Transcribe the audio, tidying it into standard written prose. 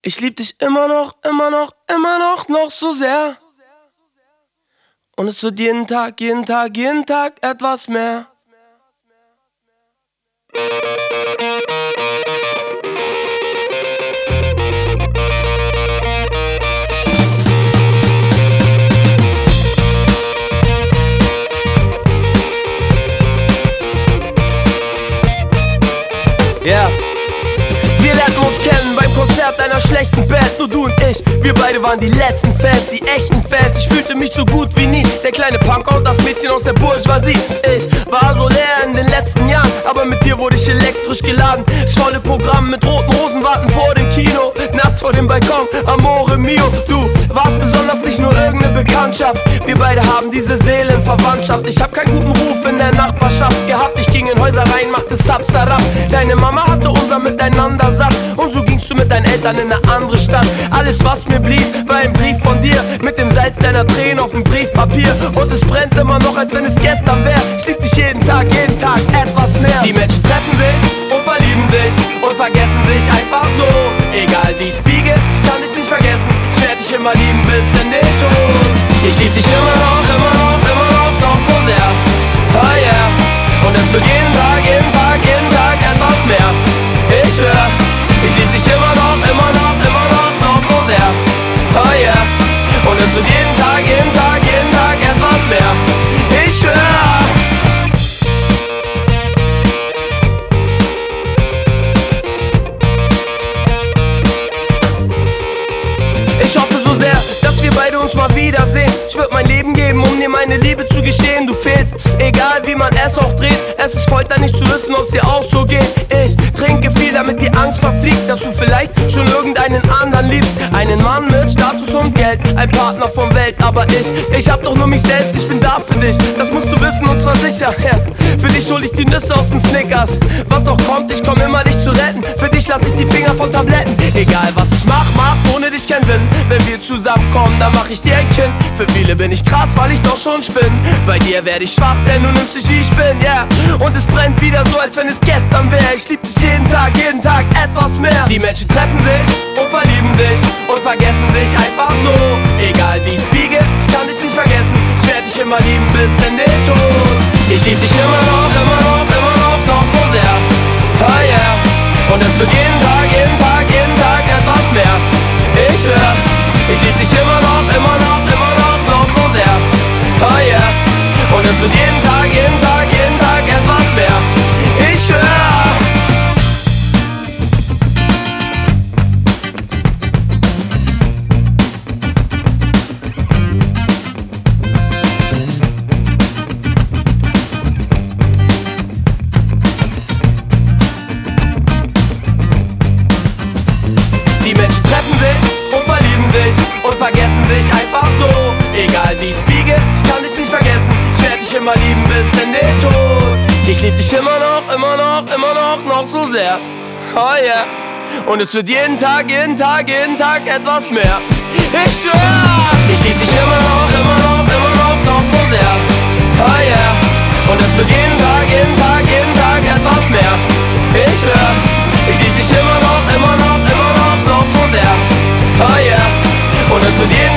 Ich lieb dich immer noch, immer noch, immer noch so sehr. Und es wird jeden Tag, jeden Tag, jeden Tag etwas mehr. Yeah. Wir lernten uns kennen beim Konzert einer schlechten Band. Nur du und ich, wir beide waren die letzten Fans, die echten Fans. Ich fühlte mich so gut wie nie, der kleine Punker und das Mädchen aus der Bourgeoisie. Ich war so leer in den letzten Jahren, aber mit dir wurde ich elektrisch geladen. Das volle Programm mit roten Rosen warten vor dem Kino, nachts vor dem Balkon, amore mio. Du warst besonders, nicht nur irgendeine Bekanntschaft. Wir beide haben diese Seelenverwandtschaft. Ich hab keinen guten Ruf in der Nachbarschaft gehabt. Ich ging in Häuser rein, machte Sapsarab. Deine Mama hatte unser Miteinander satt. Und so gingst du mit deinen Eltern in eine andere Stadt. Alles was mir blieb, war ein Brief von dir, mit dem Salz deiner Tränen auf dem Briefpapier. Und es brennt immer noch, als wenn es gestern wäre. Ich lieb dich jeden Tag etwas mehr. Die Menschen treffen sich und verlieben sich und vergessen sich einfach so. Egal wie ich biege, ich kann dich nicht vergessen. Ich werd dich immer lieben bis in den Tod. Ich lieb dich immer noch so sehr. Oh yeah. Und es wird jeden Tag etwas mehr. Ich schwör, ich lieb dich immer noch so sehr. Oh yeah. Und es wird jeden Tag etwas mehr. Ich schwör. Ich hoffe so sehr, dass wir beide uns mal wiedersehen. Ich würd mein Leben geben, um dir meine Liebe zu gestehen. Du fehlst, egal wie man es auch dreht. Es ist Folter nicht zu wissen, ob's dir auch so geht. Ich trinke viel, damit die Angst verfliegt, dass du vielleicht schon irgendeinen anderen liebst. Einen Mann mit Status und Geld, ein Partner von Welt. Aber ich hab doch nur mich selbst, ich bin da für dich. Das musst du wissen und zwar sicher, ja. Für dich hol ich die Nüsse aus den Snickers. Was auch kommt, ich komm immer dich zu retten. Für dich lass ich die Finger von Tabletten. Egal was ich mach ohne dich keinen Sinn. Wenn wir zusammenkommen, dann mach ich dir ein Kind. Für viele bin ich krass, weil ich doch schon spinn. Bei dir werd ich schwach, denn du nimmst dich wie ich bin, yeah. Und es brennt wieder so, als wenn es gestern wäre. Ich lieb dich jeden Tag etwas mehr. Die Menschen treffen sich und verlieben sich und vergessen sich einfach so. Egal wie ich biege, ich kann dich nicht vergessen. Ich werd dich immer lieben bis in den Tod. Ich lieb dich immer noch so sehr. Oh yeah. Und es wird jeden Tag etwas mehr. Ich schwör, ich lieb dich immer noch so sehr. Oh yeah. Und es wird jeden Tag etwas mehr. Ich schwör. Die Menschen treffen sich und verlieben sich und vergessen sich einfach so. Egal wie ich biege, ich kann dich nicht vergessen. Ich werd dich immer lieben bis in den Tod. Ich lieb dich immer noch so sehr. Oh yeah. Und es wird jeden Tag etwas mehr. Ich schwör, ich lieb dich immer noch so sehr. Oh yeah. Und es wird jeden Tag etwas mehr. Ich schwör, ich lieb dich immer noch so sehr. Oh yeah. Und es wird jeden